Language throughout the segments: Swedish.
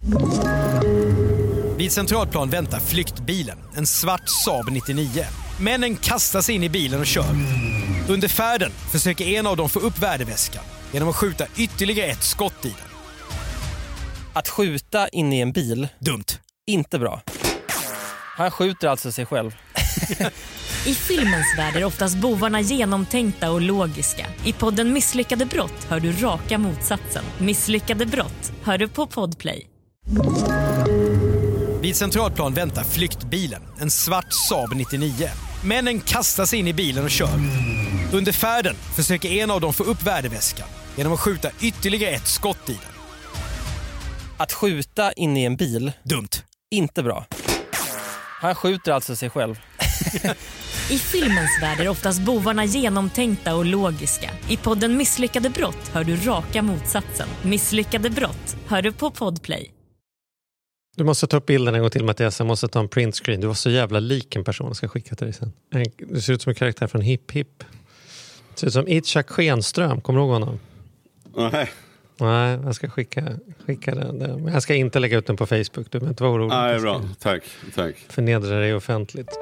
Vid Centralplan väntar flyktbilen, en svart Saab 99. Männen kastar sig in i bilen och kör. Under färden försöker en av dem få upp värdeväskan genom att skjuta ytterligare ett skott i den. Att skjuta in i en bil? Dumt. Inte bra. Han skjuter alltså sig själv. I filmens värld är oftast bovarna genomtänkta och logiska. I podden Misslyckade brott hör du raka motsatsen. Misslyckade brott hör du på Podplay. Vid Centralplan väntar flyktbilen, en svart Saab 99. Männen kastar sig in i bilen och kör. Under färden försöker en av dem få upp värdeväskan genom att skjuta ytterligare ett skott i den. Att skjuta in i en bil? Dumt. Inte bra. Han skjuter alltså sig själv. I filmens värld är oftast bovarna genomtänkta och logiska. I podden Misslyckade brott hör du raka motsatsen. Misslyckade brott hör du på Podplay. Du måste ta upp bilden en gång till, Mattias. Jag måste ta en printscreen. Du var så jävla lik en person. Jag ska skicka till dig sen. Du ser ut som en karaktär från Hipp Hipp. Du ser ut som Itzhak Skenström. Kommer du ihåg honom? Nej, jag ska skicka den. Men jag ska inte lägga ut den på Facebook. Du behöver inte vara orolig. Nej, bra. Tack. Förnedra dig offentligt.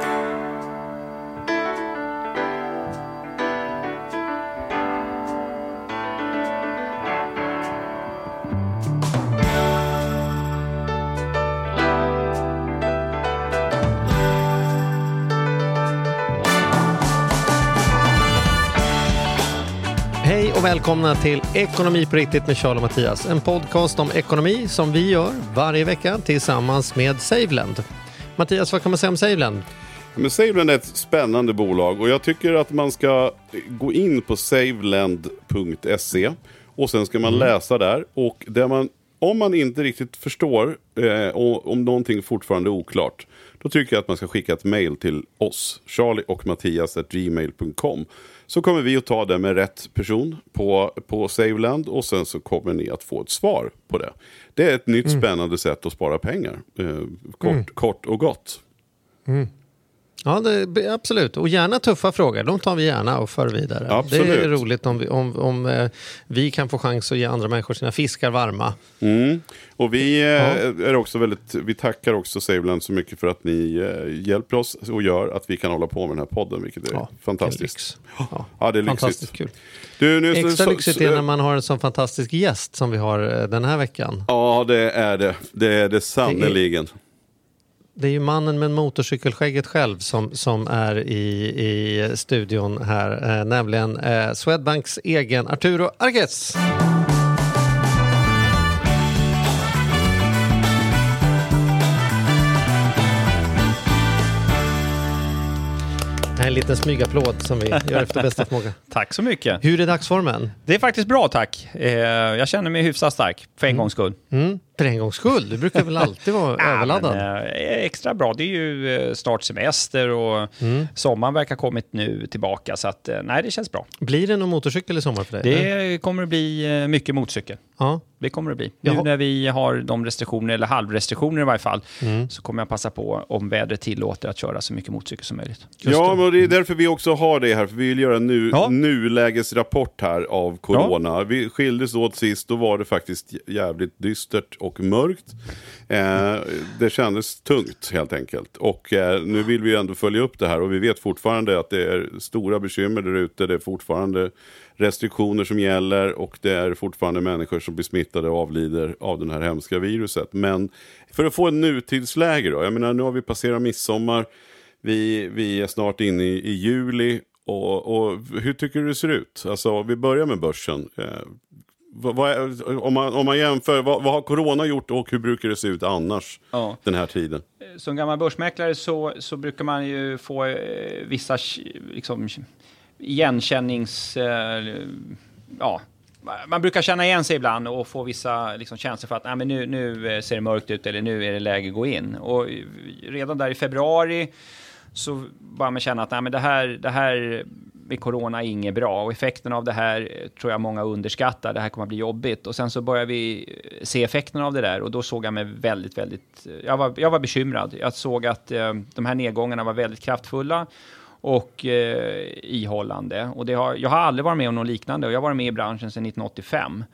Hej och välkomna till Ekonomi på riktigt med Charles och Mattias. En podcast om ekonomi som vi gör varje vecka tillsammans med Saveland. Mattias, vad kan man säga om Saveland? Men Saveland är ett spännande bolag och jag tycker att man ska gå in på saveland.se och sen ska man läsa där. Och om man inte riktigt förstår och om någonting fortfarande är oklart, då tycker jag att man ska skicka ett mejl till oss, Charlie och Mattias@gmail.com. Så kommer vi att ta det med rätt person på Saveland och sen så kommer ni att få ett svar på det. Det är ett nytt spännande sätt att spara pengar. Kort och gott. Ja, absolut. Och gärna tuffa frågor. De tar vi gärna och för vidare. Absolut. Det är roligt om vi kan få chans att ge andra människor sina fiskar varma. Och vi är också vi tackar också Saveland så mycket för att ni hjälper oss och gör att vi kan hålla på med den här podden, vilket är fantastiskt. Ja, det är lyxigt. Fantastiskt kul. Extra lyxigt är när man har en sån fantastisk gäst som vi har den här veckan. Ja, det är det. Det är det sannoliken. Det är ju mannen med motorcykelskägget själv som är i studion här, nämligen Swedbanks egen Arturo Arges. En liten smygapplåd som vi gör efter bästa förmåga. Tack så mycket. Hur är dagsformen? Det är faktiskt bra, tack. Jag känner mig hyfsat stark, för en gångs skull. För en gångs skull? Du brukar väl alltid vara överladdad? Extra bra. Det är ju snart semester och sommaren verkar kommit nu tillbaka. Så att, nej, det känns bra. Blir det någon motorcykel i sommar för dig? Det kommer att bli mycket motorcykel. Ja. Det kommer det bli. Nu när vi har de restriktioner, eller halvrestriktioner i varje fall, så kommer jag passa på, om vädret tillåter, att köra så mycket motorcykel som möjligt. Ja, men det är därför vi också har det här. För vi vill göra en nulägesrapport här av corona. Ja. Vi skildes åt sist, då var det faktiskt jävligt dystert och mörkt. Det kändes tungt helt enkelt. Och nu vill vi ändå följa upp det här. Och vi vet fortfarande att det är stora bekymmer där ute. Det är fortfarande restriktioner som gäller och det är fortfarande människor som blir smittade och avlider av den här hemska viruset. Men för att få en nutidsläge då, jag menar, nu har vi passerat midsommar, vi är snart inne i juli och hur tycker du det ser ut? Alltså, vi börjar med börsen. Om man jämför, vad har corona gjort och hur brukar det se ut annars den här tiden? Som gammal börsmäklare så brukar man ju få vissa liksom igenkännings... man brukar känna igen sig ibland och få vissa liksom känslor för att men nu ser det mörkt ut eller nu är det läge att gå in. Och redan där i februari så bara man känna att det här med corona är inget bra och effekten av det här tror jag många underskattar. Det här kommer att bli jobbigt och sen så börjar vi se effekten av det där och då såg jag mig väldigt jag var bekymrad. Jag såg att de här nedgångarna var väldigt kraftfulla och ihållande. Och jag har aldrig varit med om något liknande och jag har varit med i branschen sedan 1985.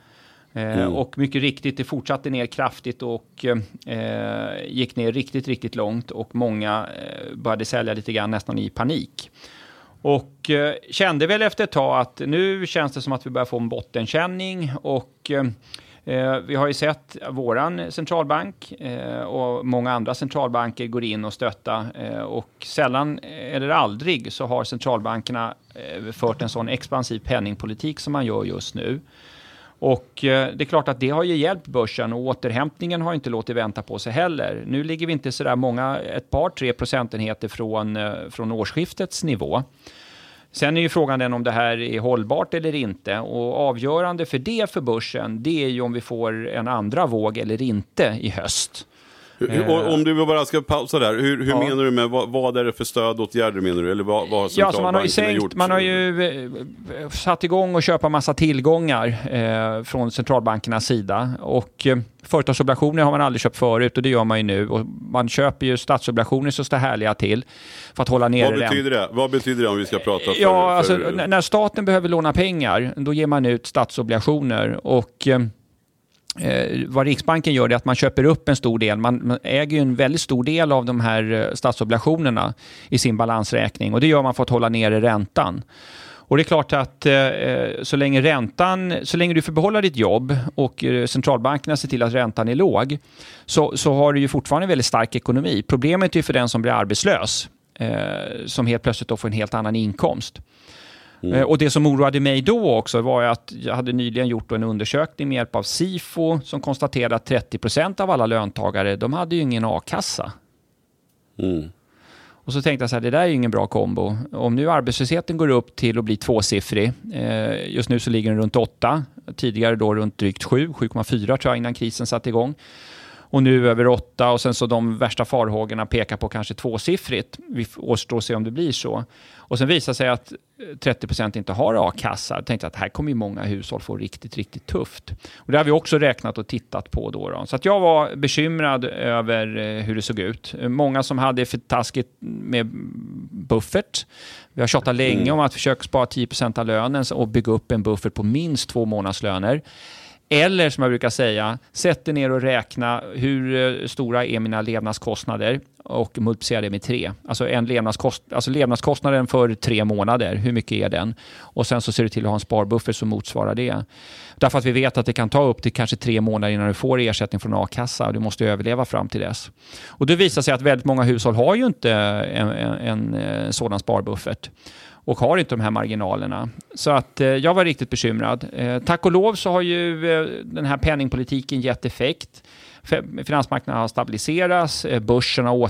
Och mycket riktigt, det fortsatte ner kraftigt och gick ner riktigt, riktigt långt. Och många började sälja lite grann nästan i panik. Och kände väl efter ett tag att nu känns det som att vi börjar få en bottenkänning. Och vi har ju sett våran centralbank och många andra centralbanker går in och stötta. Och sällan eller aldrig så har centralbankerna fört en sån expansiv penningpolitik som man gör just nu. Och det är klart att det har ju hjälpt börsen och återhämtningen har inte låtit vänta på sig heller. Nu ligger vi inte så där många, ett par 3 procentenheter från årsskiftets nivå. Sen är ju frågan den om det här är hållbart eller inte. Och avgörande för det för börsen, det är ju om vi får en andra våg eller inte i höst. Om du bara ska pausa där, hur menar du med vad är det för stödåtgärder menar du? Eller vad har centralbankerna gjort? Man har ju satt igång och köpa massa tillgångar från centralbankernas sida. Och företagsobligationer har man aldrig köpt förut och det gör man ju nu. Och man köper ju statsobligationer så står härliga till för att hålla ner det. Vad betyder det om vi ska prata för... När staten behöver låna pengar, då ger man ut statsobligationer och... vad Riksbanken gör är att man köper upp en stor del. Man äger ju en väldigt stor del av de här statsobligationerna i sin balansräkning. Och det gör man för att hålla nere räntan. Och det är klart att så länge du får behålla ditt jobb och centralbankerna ser till att räntan är låg så har du ju fortfarande en väldigt stark ekonomi. Problemet är ju för den som blir arbetslös som helt plötsligt då får en helt annan inkomst. Och det som oroade mig då också var att jag hade nyligen gjort en undersökning med hjälp av Sifo som konstaterade att 30% av alla löntagare, de hade ju ingen a-kassa. Och så tänkte jag så här, det där är ju ingen bra kombo. Om nu arbetslösheten går upp till att bli 2-siffrig, just nu så ligger den runt 8, tidigare då runt drygt 7,4 tror jag innan krisen satte igång. Och nu över 8 och sen så de värsta farhågorna pekar på kanske 2-siffrigt. Vi återstår se om det blir så. Och sen visar sig att 30% inte har a-kassa. Jag tänkte att här kommer ju många hushåll få riktigt, riktigt tufft. Och det har vi också räknat och tittat på då. Så att jag var bekymrad över hur det såg ut. Många som hade för taskigt med buffert. Vi har tjatat länge om att försöka spara 10% av lönen och bygga upp en buffert på minst 2 månadslöner. Eller som jag brukar säga, sätt dig ner och räkna hur stora är mina levnadskostnader och multiplicera det med 3. Alltså levnadskostnaden för 3 månader, hur mycket är den? Och sen så ser du till att ha en sparbuffer som motsvarar det. Därför att vi vet att det kan ta upp till kanske 3 månader innan du får ersättning från a-kassa och du måste överleva fram till dess. Och det visar sig att väldigt många hushåll har ju inte en sådan sparbuffert. Och har inte de här marginalerna. Så att jag var riktigt bekymrad. Tack och lov så har ju den här penningpolitiken gett effekt. Finansmarknaden har stabiliserats, börsen har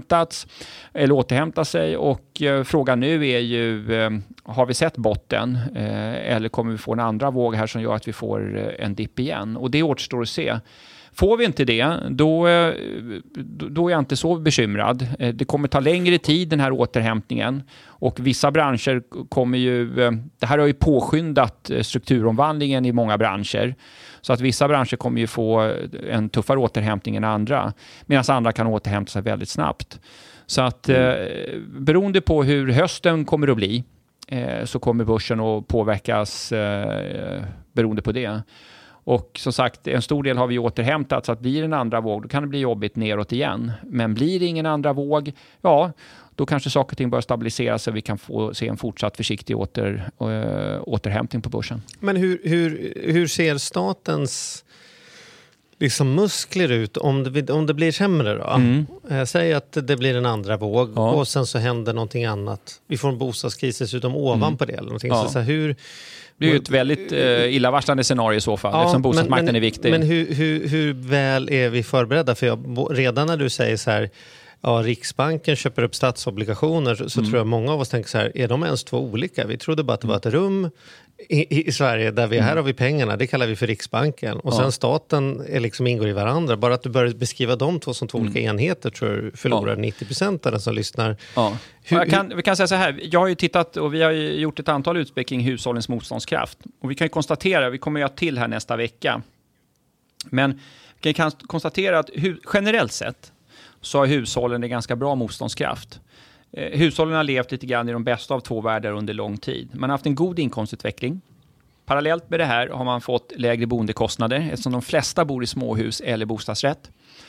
återhämtat sig och frågan nu är ju, har vi sett botten eller kommer vi få en andra våg här som gör att vi får en dipp igen? Och det återstår att se. Får vi inte det, då är jag inte så bekymrad. Det kommer ta längre tid den här återhämtningen och vissa branscher kommer ju, det här har ju påskyndat strukturomvandlingen i många branscher. Så att vissa branscher kommer ju få en tuffare återhämtning än andra medan andra kan återhämta sig väldigt snabbt. Så att beroende på hur hösten kommer att bli så kommer börsen att påverkas beroende på det. Och som sagt, en stor del har vi återhämtat så att blir det en andra våg då kan det bli jobbigt neråt igen. Men blir det ingen andra våg, ja då kanske saker och ting bör stabiliseras så vi kan få se en fortsatt försiktig återhämtning på börsen. Men hur ser statens liksom muskler ut om det blir sämre då? Säg att det blir en andra våg och sen så händer någonting annat. Vi får en bostadskris dessutom ovanpå det eller någonting. Ja. Så hur... Det är ju ett väldigt illavarslande scenario i så fall, eftersom bostadsmarknaden är viktig. Men hur väl är vi förberedda? För redan när du säger så här, Riksbanken köper upp statsobligationer så tror jag många av oss tänker så här, är de ens 2 olika? Vi trodde bara att det var ett rum i Sverige där här har vi pengarna, det kallar vi för Riksbanken. Och sen staten liksom ingår i varandra. Bara att du börjar beskriva de 2 som 2 olika enheter tror jag förlorar 90% av den som lyssnar. Ja. Vi kan säga så här, jag har ju tittat och vi har ju gjort ett antal utspel kring hushållens motståndskraft. Och vi kan ju konstatera, vi kommer ju att till här nästa vecka. Men vi kan konstatera att generellt sett så har hushållen en ganska bra motståndskraft. Hushållen har levt lite grann i de bästa av 2 världar under lång tid. Man har haft en god inkomstutveckling. Parallellt med det här har man fått lägre boendekostnader eftersom de flesta bor i småhus eller bostadsrätt.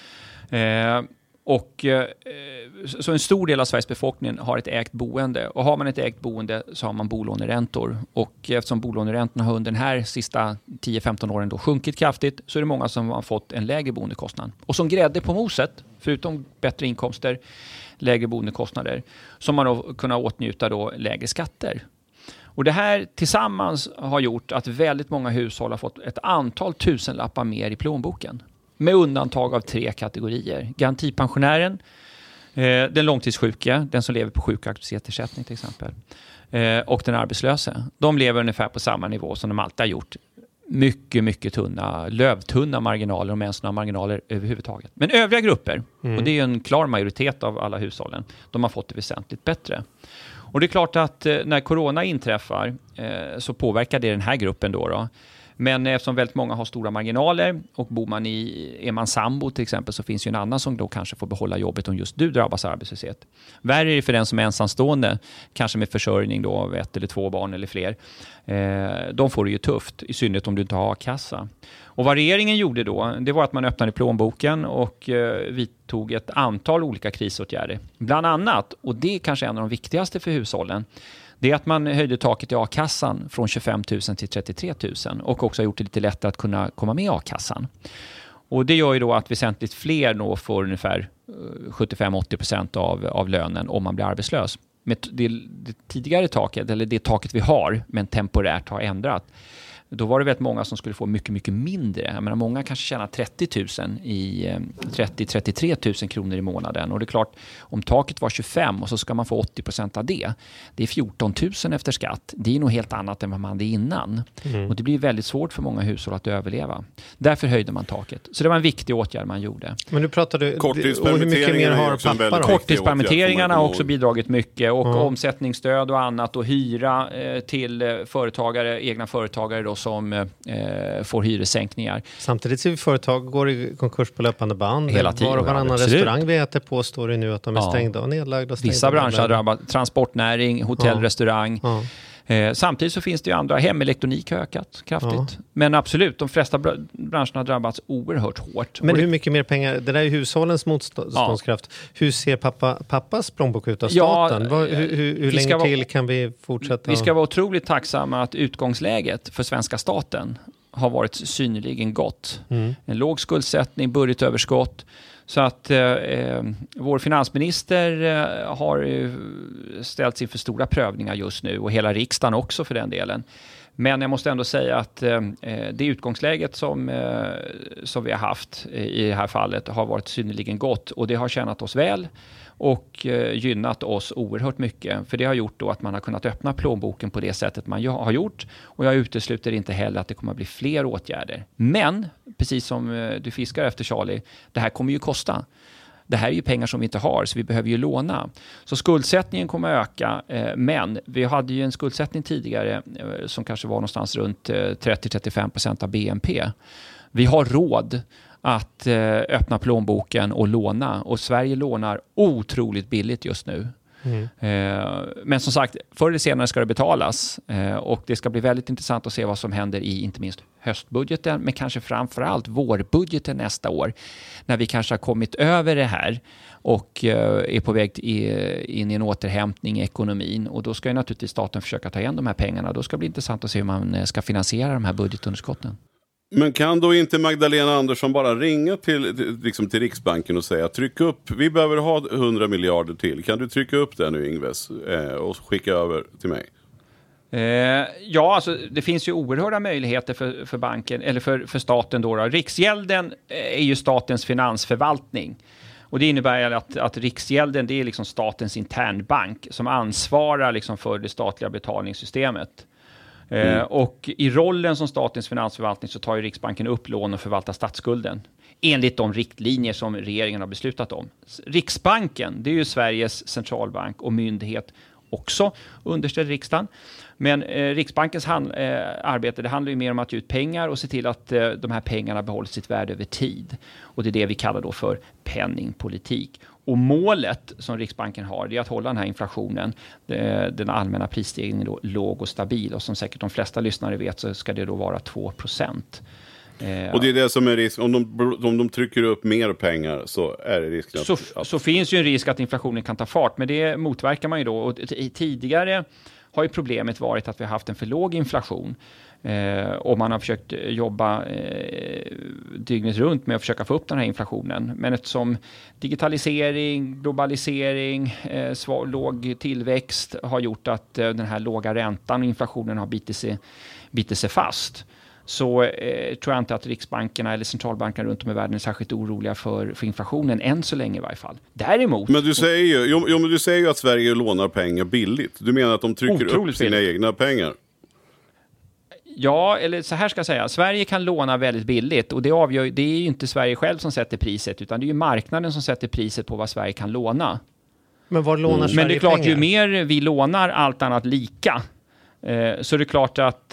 Så en stor del av Sveriges befolkning har ett ägt boende. Och har man ett ägt boende så har man bolåneräntor. Och eftersom bolåneräntorna har under den här sista 10-15 åren då sjunkit kraftigt så är det många som har fått en lägre boendekostnad. Och som grädde på moset, förutom bättre inkomster, lägre boendekostnader, som man då kunnat åtnjuta då lägre skatter. Och det här tillsammans har gjort att väldigt många hushåll har fått ett antal tusenlappar mer i plånboken. Med undantag av 3 kategorier. Garantipensionären, den långtidssjuka, den som lever på sjuk- och aktivitetsersättning till exempel, och den arbetslösa. De lever ungefär på samma nivå som de alltid har gjort. Mycket, mycket tunna, lövtunna marginaler, om ens några marginaler överhuvudtaget. Men övriga grupper, och det är en klar majoritet av alla hushållen, de har fått det väsentligt bättre. Och det är klart att när corona inträffar så påverkar det den här gruppen då. Men eftersom väldigt många har stora marginaler och är man sambo till exempel så finns ju en annan som då kanske får behålla jobbet om just du drabbas av arbetslöshet. Värre är det för den som är ensamstående, kanske med försörjning då av 1 eller 2 barn eller fler. De får det ju tufft, i synnerhet om du inte har a-kassa. Och vad regeringen gjorde då, det var att man öppnade plånboken och vi tog ett antal olika krisåtgärder. Bland annat, och det är kanske en av de viktigaste för hushållen, det är att man höjde taket i a-kassan från 25 000 till 33 000 och också har gjort det lite lättare att kunna komma med i a-kassan. Och det gör ju då att väsentligt fler då får ungefär 75-80% av lönen om man blir arbetslös. Med det tidigare taket, eller det taket vi har, men temporärt har ändrat, då var det väldigt många som skulle få mycket, mycket mindre. Jag menar, många kanske tjänar 33 000 kronor i månaden. Och det är klart, om taket var 25 och så ska man få 80% av det. Det är 14 000 efter skatt. Det är nog helt annat än vad man hade innan. Och det blir väldigt svårt för många hushåll att överleva. Därför höjde man taket. Så det var en viktig åtgärd man gjorde. Men nu pratar du om hur mycket mer har pappa då? Korttidspermitteringarna har också bidragit mycket. Och omsättningsstöd och annat och hyra till företagare, egna företagare då, som får hyressänkningar. Samtidigt ser vi företag går i konkurs på löpande band. Hela tiden. Var och varannan restaurang vi äter på står det nu att de är stängda och nedlagda. Vissa branscher har drabbat, transportnäring, hotell, restaurang. Samtidigt så finns det ju andra. Hemelektronik har ökat kraftigt. Men absolut, de flesta branscherna har drabbats oerhört hårt. Men hur mycket mer pengar, det där är hushållens motståndskraft. Hur ser pappas plånbok ut av staten? Hur länge till kan vi fortsätta? Vi ska vara otroligt tacksamma att utgångsläget för svenska staten har varit synnerligen gott. En låg skuldsättning, budgetöverskott. Så att vår finansminister har ställts inför stora prövningar just nu och hela riksdagen också för den delen. Men jag måste ändå säga att det utgångsläget som vi har haft i det här fallet har varit synnerligen gott och det har tjänat oss väl och gynnat oss oerhört mycket. För det har gjort då att man har kunnat öppna plånboken på det sättet man har gjort. Och jag utesluter inte heller att det kommer att bli fler åtgärder. Men, precis som du fiskar efter Charlie, det här kommer ju kosta. Det här är ju pengar som vi inte har så vi behöver ju låna. Så skuldsättningen kommer att öka men vi hade ju en skuldsättning tidigare som kanske var någonstans runt 30-35% av BNP. Vi har råd att öppna plånboken och låna och Sverige lånar otroligt billigt just nu. Men som sagt, förr eller senare ska det betalas och det ska bli väldigt intressant att se vad som händer i inte minst höstbudgeten men kanske framförallt vårbudgeten nästa år när vi kanske har kommit över det här och är på väg in i en återhämtning i ekonomin och då ska ju naturligtvis staten försöka ta igen de här pengarna. Då ska det bli intressant att se hur man ska finansiera de här budgetunderskotten. Men kan då inte Magdalena Andersson bara ringa till Riksbanken och säga tryck upp, vi behöver ha 100 miljarder till. Kan du trycka upp det nu Ingves och skicka över till mig? Ja, alltså det finns ju oerhörda möjligheter för banken eller för staten då. Riksgälden är ju statens finansförvaltning. Och det innebär att Riksgälden det är liksom statens internbank som ansvarar liksom för det statliga betalningssystemet. Och i rollen som statens finansförvaltning så tar ju Riksbanken upp lån och förvaltar statsskulden enligt de riktlinjer som regeringen har beslutat om. Riksbanken, det är ju Sveriges centralbank och myndighet också underställd riksdagen. Men Riksbankens arbete, det handlar ju mer om att ge ut pengar och se till att de här pengarna behåller sitt värde över tid. Och det är det vi kallar då för penningpolitik. Och målet som Riksbanken har, det är att hålla den här inflationen, den allmänna prisstegringen då, låg och stabil. Och som säkert de flesta lyssnare vet så ska det då vara 2%. Och det är det som är risk. Om de trycker upp mer pengar så är det risk att... Så finns ju en risk att inflationen kan ta fart. Men det motverkar man ju då. Och tidigare har ju problemet varit att vi har haft en för låg inflation. Och man har försökt jobba dygnet runt med att försöka få upp den här inflationen. Men eftersom digitalisering, globalisering, låg tillväxt har gjort att den här låga räntan och inflationen har bitit sig fast, så tror jag inte att riksbankerna eller centralbankerna runt om i världen är särskilt oroliga för inflationen, än så länge i varje fall. Däremot... Men du säger ju att Sverige lånar pengar billigt. Du menar att de trycker upp sina egna pengar? Ja, eller så här ska jag säga. Sverige kan låna väldigt billigt och det är ju inte Sverige själv som sätter priset, utan det är ju marknaden som sätter priset på vad Sverige kan låna. Men var lånar Sverige Men det är klart, pengar? Ju mer vi lånar allt annat lika, så det är klart att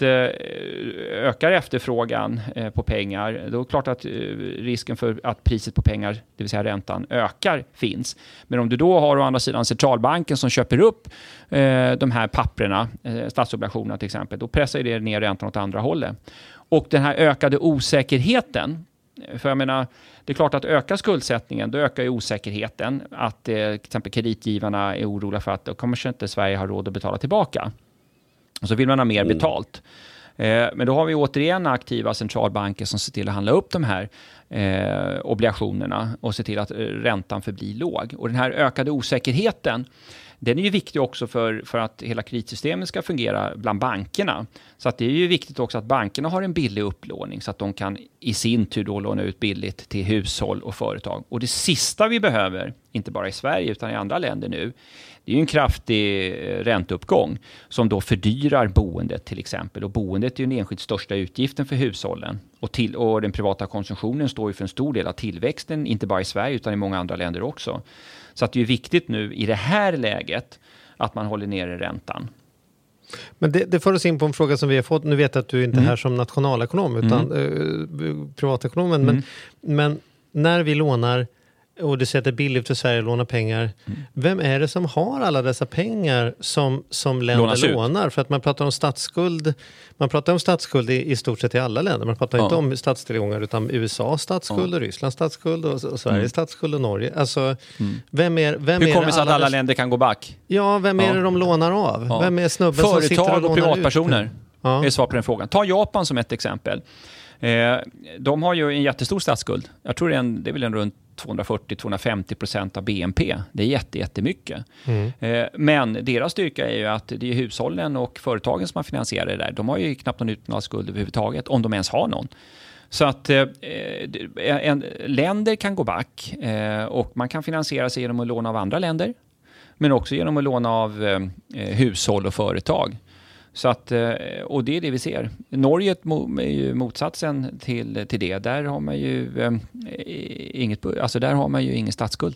ökar efterfrågan på pengar, då är det klart att risken för att priset på pengar, det vill säga räntan, ökar finns. Men om du då har å andra sidan centralbanken som köper upp de här papperna, statsobligationerna till exempel, då pressar det ner räntan åt andra hållet. Och den här ökade osäkerheten, för jag menar, det är klart att ökar skuldsättningen, då ökar ju osäkerheten att till exempel kreditgivarna är oroliga för att då kommer inte Sverige ha råd att betala tillbaka. Och så vill man ha mer betalt. Men då har vi återigen aktiva centralbanker som ser till att handla upp de här obligationerna och se till att räntan förblir låg. Och den här ökade osäkerheten, den är ju viktig också för att hela kreditsystemet ska fungera bland bankerna. Så att det är ju viktigt också att bankerna har en billig upplåning så att de kan i sin tur då låna ut billigt till hushåll och företag. Och det sista vi behöver, inte bara i Sverige utan i andra länder nu, det är ju en kraftig ränteuppgång som då fördyrar boendet till exempel. Och boendet är ju den enskilt största utgiften för hushållen. Och den privata konsumtionen står ju för en stor del av tillväxten, inte bara i Sverige utan i många andra länder också. Så att det är viktigt nu i det här läget att man håller nere räntan. Men det för oss in på en fråga som vi har fått. Nu vet jag att du inte är här som nationalekonom utan privatekonomen. Men när vi lånar och du säger att det är billigt för Sverige att låna pengar. Vem är det som har alla dessa pengar som länder lånar? För att man pratar om statsskuld. Man pratar om statsskuld i stort sett i alla länder. Man pratar inte om statstillgångar utan USAs statsskuld och Rysslands statsskuld och Sveriges statsskuld och Norge. Alltså, hur kommer det sig att alla länder kan gå back? Ja, vem är det de lånar av? Ja. Vem är snubben som sitter och företag och privatpersoner är svar på den frågan. Ta Japan som ett exempel. De har ju en jättestor statsskuld. Jag tror det är väl en runt 240-250% av BNP. Det är jättemycket. Men deras styrka är ju att det är hushållen och företagen som har finansierat det där. De har ju knappt någon utlandsskuld överhuvudtaget, om de ens har någon. Så att länder kan gå back och man kan finansiera sig genom att låna av andra länder, men också genom att låna av hushåll och företag. Så att, och det är det vi ser. Norge är ju motsatsen till det. Där har man ju där har man ju ingen statsskuld.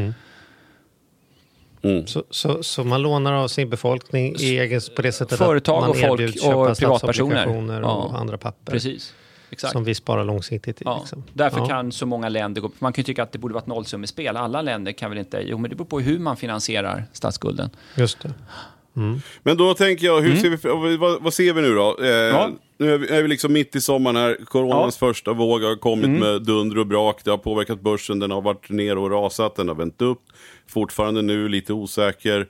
Så man lånar av sin befolkning på det sättet företag att man och folk och privatpersoner och andra papper. Precis. Exakt. Som vi sparar långsiktigt i. Ja. Liksom. Därför kan så många länder gå. Man kan ju tycka att det borde vara ett nollsummespel. Alla länder kan väl inte. Jo, men det beror på hur man finansierar statsskulden. Just det. Men då tänker jag, vad ser vi nu då? Nu är vi liksom mitt i sommaren här. Coronans första våg har kommit med dunder och brak. Det har påverkat börsen, den har varit ner och rasat, den har vänt upp. Fortfarande nu lite osäker.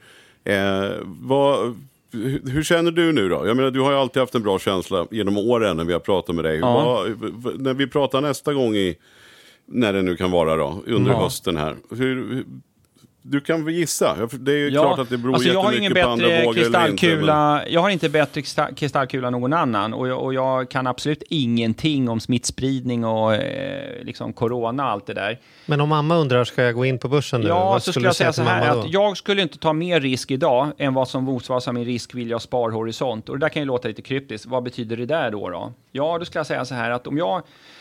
Hur känner du nu då? Jag menar, du har ju alltid haft en bra känsla genom åren när vi har pratat med dig. När vi pratar nästa gång när det nu kan vara då, under hösten här. Du kan väl gissa. Det är ju klart att det beror jättemycket på andra vågor eller inte. Jag har inte bättre kristallkula än någon annan. Och jag kan absolut ingenting om smittspridning och liksom corona och allt det där. Men om mamma undrar, ska jag gå in på börsen nu? Ja, så skulle jag säga så här. Att jag skulle inte ta mer risk idag än vad som motsvaras av min riskvilja och sparhorisont. Och det där kan ju låta lite kryptiskt. Vad betyder det där då? Ja, då skulle jag säga så här att om jag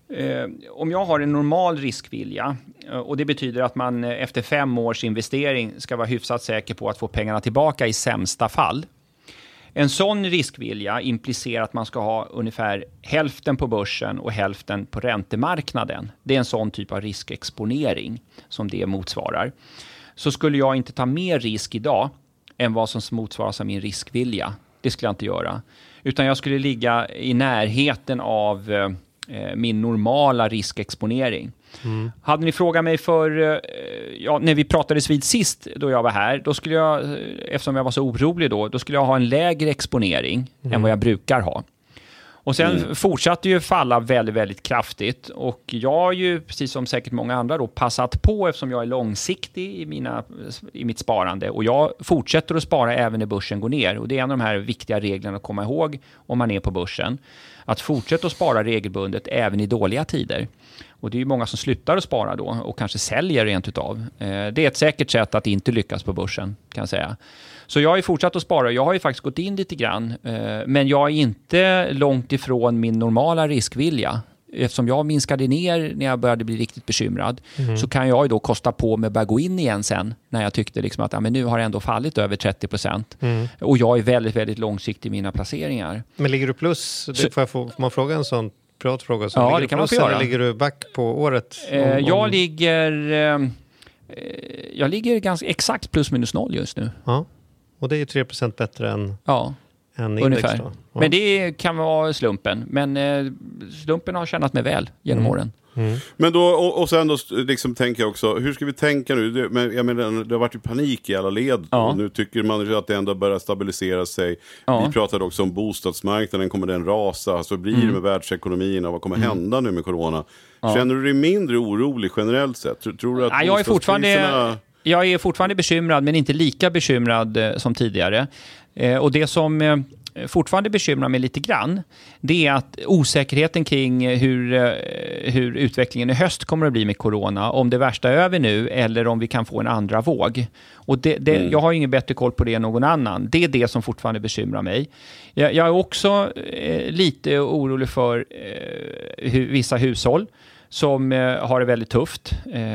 Om jag har en normal riskvilja, och det betyder att man efter 5 års investering ska vara hyfsat säker på att få pengarna tillbaka i sämsta fall. En sån riskvilja implicerar att man ska ha ungefär hälften på börsen och hälften på räntemarknaden. Det är en sån typ av riskexponering som det motsvarar. Så skulle jag inte ta mer risk idag än vad som motsvaras av min riskvilja. Det skulle jag inte göra. Utan jag skulle ligga i närheten av min normala riskexponering. Hade ni frågat mig när vi pratades vid sist då jag var här, då skulle jag, eftersom jag var så orolig då skulle jag ha en lägre exponering än vad jag brukar ha. Och sen fortsatte ju falla väldigt, väldigt kraftigt. Och jag har ju, precis som säkert många andra då, passat på eftersom jag är långsiktig i mitt sparande. Och jag fortsätter att spara även när börsen går ner. Och det är en av de här viktiga reglerna att komma ihåg om man är på börsen. Att fortsätta att spara regelbundet även i dåliga tider. Och det är ju många som slutar att spara då och kanske säljer rent utav. Det är ett säkert sätt att inte lyckas på börsen, kan jag säga. Så jag har ju fortsatt att spara. Jag har ju faktiskt gått in lite grann. Men jag är inte långt ifrån min normala riskvilja. Eftersom jag minskade ner när jag började bli riktigt bekymrad, så kan jag ju då kosta på mig att börja gå in igen sen när jag tyckte liksom att men nu har det ändå fallit över 30%. Och jag är väldigt, väldigt långsiktig i mina placeringar. Men ligger du plus? Får man fråga en sån pratfråga? Ja, det kan man få göra. Eller ligger du back på året? Jag ligger ganska exakt plus minus 0 just nu. Ja, och det är 3% bättre än... Ja. Ungefär. Då. Ja. Men det kan vara slumpen. Men slumpen har tjänat mig väl genom åren. Men då, och sen då liksom tänker jag också, hur ska vi tänka nu? Jag menar, det har varit ju panik i alla led. Ja. Nu tycker man att det ändå börjar stabilisera sig. Ja. Vi pratade också om bostadsmarknaden, kommer den rasa? Så blir det med världsekonomin och vad kommer hända nu med corona? Ja. Känner du dig mindre orolig generellt sett? Tror du att jag är fortfarande bekymrad, men inte lika bekymrad som tidigare. Och det som fortfarande bekymrar mig lite grann, det är att osäkerheten kring hur utvecklingen i höst kommer att bli med corona, om det värsta är över nu eller om vi kan få en andra våg. Och jag har ingen bättre koll på det än någon annan. Det är det som fortfarande bekymrar mig. Jag är också lite orolig för vissa hushåll som har det väldigt tufft.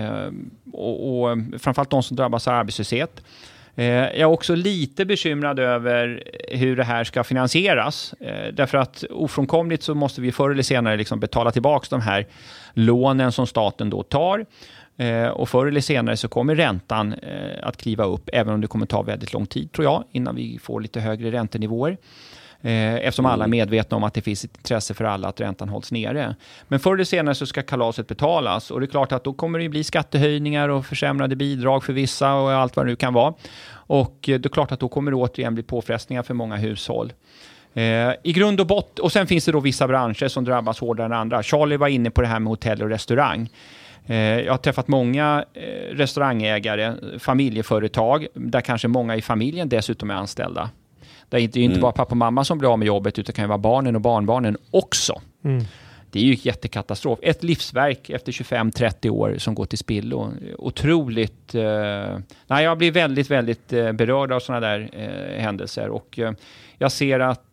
Och framförallt de som drabbas av arbetslöshet. Jag är också lite bekymrad över hur det här ska finansieras. Därför att ofrånkomligt så måste vi förr eller senare liksom betala tillbaka de här lånen som staten då tar. Och förr eller senare så kommer räntan att kliva upp, även om det kommer ta väldigt lång tid tror jag, innan vi får lite högre räntenivåer. Eftersom alla är medvetna om att det finns ett intresse för alla att räntan hålls nere. Men förr eller senare så ska kalaset betalas. Och det är klart att då kommer det bli skattehöjningar och försämrade bidrag för vissa och allt vad det nu kan vara. Och det är klart att då kommer det återigen bli påfrestningar för många hushåll. I grund och botten, och sen finns det då vissa branscher som drabbas hårdare än andra. Charlie var inne på det här med hotell och restaurang. Jag har träffat många restaurangägare, familjeföretag, där kanske många i familjen dessutom är anställda. Det är inte bara pappa och mamma som blir av med jobbet, utan det kan ju vara barnen och barnbarnen också. Det är ju ett jättekatastrof. Ett livsverk efter 25-30 år som går till spillo. Otroligt... jag blir väldigt, väldigt berörd av sådana där händelser. Och jag ser att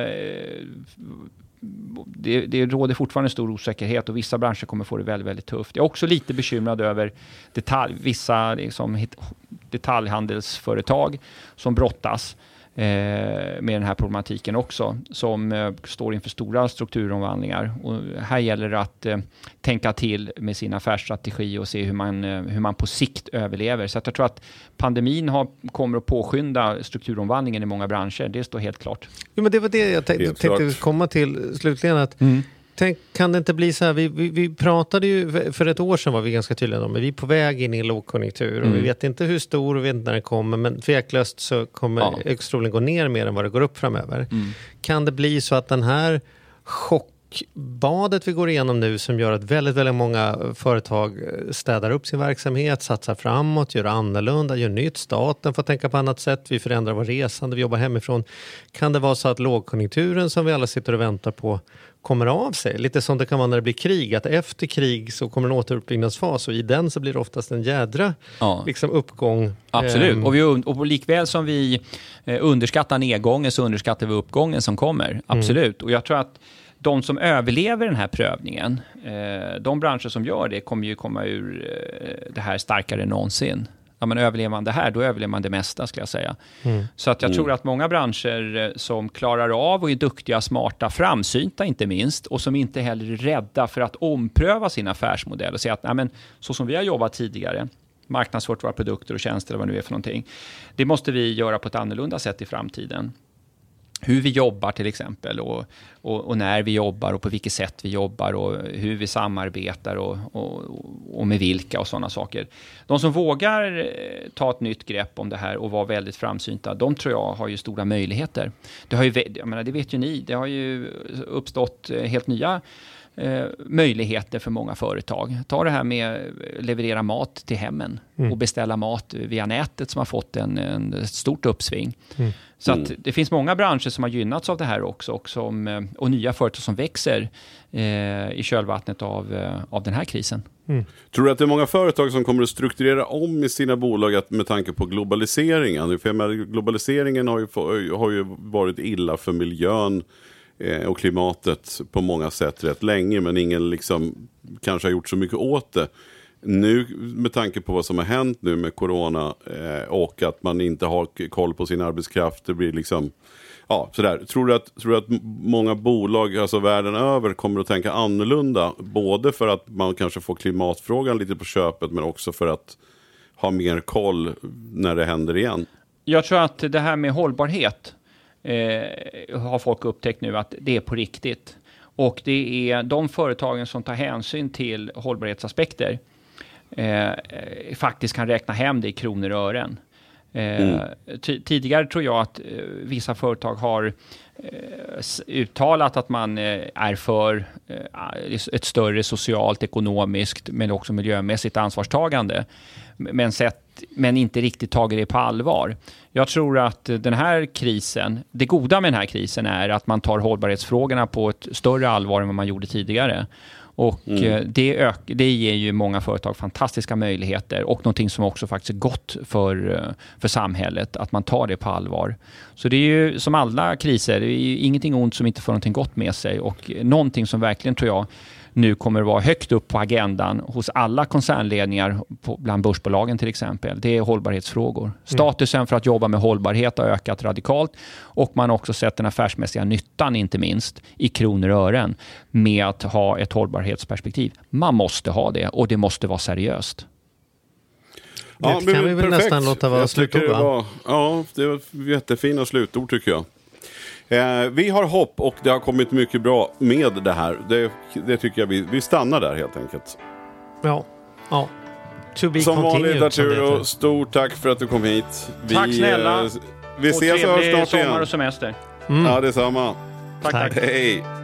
det råder fortfarande stor osäkerhet och vissa branscher kommer få det väldigt, väldigt tufft. Jag är också lite bekymrad över vissa liksom, detaljhandelsföretag som brottas med den här problematiken också, som står inför stora strukturomvandlingar. Och här gäller det att tänka till med sin affärsstrategi och se hur man på sikt överlever. Så att jag tror att pandemin kommer att påskynda strukturomvandlingen i många branscher. Det står helt klart. Jo, men det var det jag tänkte komma till slutligen. Att kan det inte bli så här, vi pratade ju för ett år sedan, var vi ganska tydliga om, men vi är på väg in i en lågkonjunktur och vi vet inte hur stor och vi vet inte när den kommer, men tveklöst så kommer troligen gå ner mer än vad det går upp framöver. Kan det bli så att den här chockbadet vi går igenom nu, som gör att väldigt, väldigt många företag städar upp sin verksamhet, satsar framåt, gör annorlunda, gör nytt, staten får tänka på annat sätt, vi förändrar vår resande, vi jobbar hemifrån. Kan det vara så att lågkonjunkturen som vi alla sitter och väntar på kommer av sig? Lite som det kan vara när det blir krig, att efter krig så kommer en återuppbyggnadsfas och i den så blir det oftast en jädra liksom uppgång. Absolut, och likväl som vi underskattar nedgången så underskattar vi uppgången som kommer. Absolut, och jag tror att de som överlever den här prövningen, de branscher som gör det kommer ju komma ur det här starkare än någonsin. Ja, men överlever man det här, då överlever man det mesta, skulle jag säga. Så att jag tror att många branscher som klarar av och är duktiga, smarta, framsynta inte minst, och som inte heller är rädda för att ompröva sin affärsmodell och säga att nej, men, så som vi har jobbat tidigare, marknadsfört våra produkter och tjänster eller vad det nu är för någonting, det måste vi göra på ett annorlunda sätt i framtiden. Hur vi jobbar till exempel och när vi jobbar och på vilket sätt vi jobbar och hur vi samarbetar och med vilka och sådana saker. De som vågar ta ett nytt grepp om det här och vara väldigt framsynta, de tror jag har ju stora möjligheter. Det har ju, jag menar, det vet ju ni, det har ju uppstått helt nya möjligheter för många företag. Ta det här med leverera mat till hemmen och beställa mat via nätet som har fått ett stort uppsving. Så att det finns många branscher som har gynnats av det här också och nya företag som växer i kölvattnet av den här krisen. Tror du att det är många företag som kommer att strukturera om i sina bolag med tanke på globaliseringen? För globaliseringen har ju varit illa för miljön och klimatet på många sätt rätt länge, men ingen liksom kanske har gjort så mycket åt det. Nu med tanke på vad som har hänt nu med corona och att man inte har koll på sin arbetskraft, det blir liksom sådär. Tror du att många bolag, alltså världen över, kommer att tänka annorlunda, både för att man kanske får klimatfrågan lite på köpet, men också för att ha mer koll när det händer igen? Jag tror att det här med hållbarhet har folk upptäckt nu att det är på riktigt. Och det är de företagen som tar hänsyn till hållbarhetsaspekter faktiskt kan räkna hem det i kronor och ören. Tidigare tror jag att vissa företag har uttalat att man är för ett större socialt, ekonomiskt men också miljömässigt ansvarstagande, men inte riktigt tagit det på allvar. Jag tror att den här krisen, det goda med den här krisen är att man tar hållbarhetsfrågorna på ett större allvar än vad man gjorde tidigare. Och det ger ju många företag fantastiska möjligheter och någonting som också faktiskt är gott för samhället, att man tar det på allvar. Så det är ju som alla kriser, det är ju ingenting ont som inte får någonting gott med sig, och någonting som verkligen tror jag nu kommer att vara högt upp på agendan hos alla koncernledningar bland börsbolagen till exempel, det är hållbarhetsfrågor. Statusen för att jobba med hållbarhet har ökat radikalt, och man har också sett den affärsmässiga nyttan, inte minst i kronor och ören, med att ha ett hållbarhetsperspektiv. Man måste ha det, och det måste vara seriöst. Ja, det kan vi väl nästan låta vara slutord, va? Ja, det var jättefina slutord tycker jag. Vi har hopp, och det har kommit mycket bra med det här. Det tycker jag vi stannar där helt enkelt. Ja. To be som continued, vanligt, Arturo, stort tack för att du kom hit. Tack snälla. Vi ses och hörs snart igen. Sommar och semester. Ja, detsamma. Tack. Hej.